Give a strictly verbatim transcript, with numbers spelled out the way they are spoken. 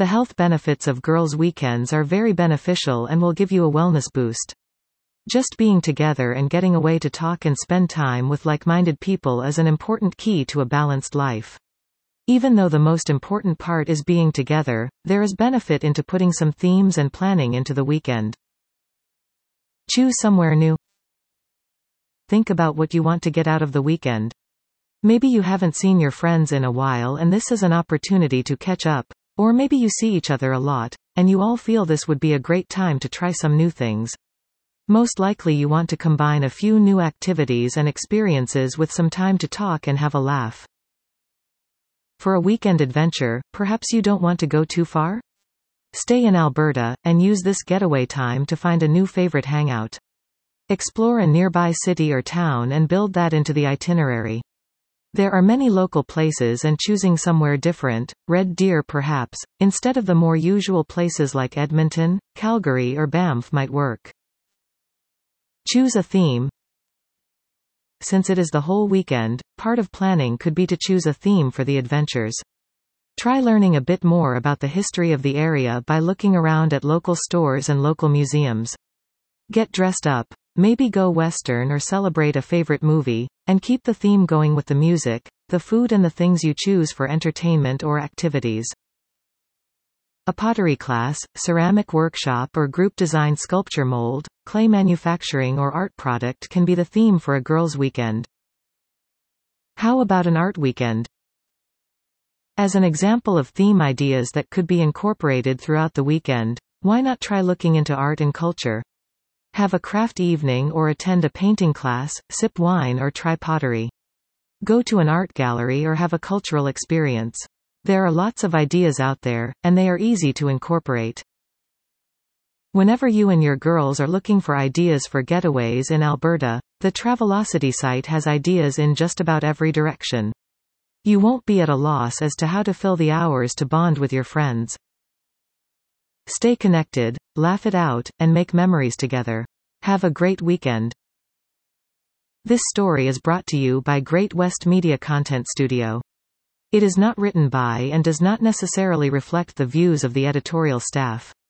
The health benefits of girls' weekends are very beneficial and will give you a wellness boost. Just being together and getting away to talk and spend time with like-minded people is an important key to a balanced life. Even though the most important part is being together, there is benefit into putting some themes and planning into the weekend. Choose somewhere new. Think about what you want to get out of the weekend. Maybe you haven't seen your friends in a while and this is an opportunity to catch up, or maybe you see each other a lot, and you all feel this would be a great time to try some new things. Most likely you want to combine a few new activities and experiences with some time to talk and have a laugh. For a weekend adventure, perhaps you don't want to go too far? Stay in Alberta, and use this getaway time to find a new favorite hangout. Explore a nearby city or town and build that into the itinerary. There are many local places and choosing somewhere different, Red Deer perhaps, instead of the more usual places like Edmonton, Calgary or Banff might work. Choose a theme. Since it is the whole weekend, part of planning could be to choose a theme for the adventures. Try learning a bit more about the history of the area by looking around at local stores and local museums. Get dressed up, maybe go western or celebrate a favorite movie, and keep the theme going with the music, the food and the things you choose for entertainment or activities. A pottery class, ceramic workshop or group design sculpture mold, clay manufacturing or art product can be the theme for a girls' weekend. How about an art weekend? As an example of theme ideas that could be incorporated throughout the weekend, why not try looking into art and culture? Have a craft evening or attend a painting class, sip wine or try pottery. Go to an art gallery or have a cultural experience. There are lots of ideas out there, and they are easy to incorporate. Whenever you and your girls are looking for ideas for getaways in Alberta, the Travelocity site has ideas in just about every direction. You won't be at a loss as to how to fill the hours to bond with your friends. Stay connected, laugh it out, and make memories together. Have a great weekend. This story is brought to you by Great West Media Content Studio. It is not written by and does not necessarily reflect the views of the editorial staff.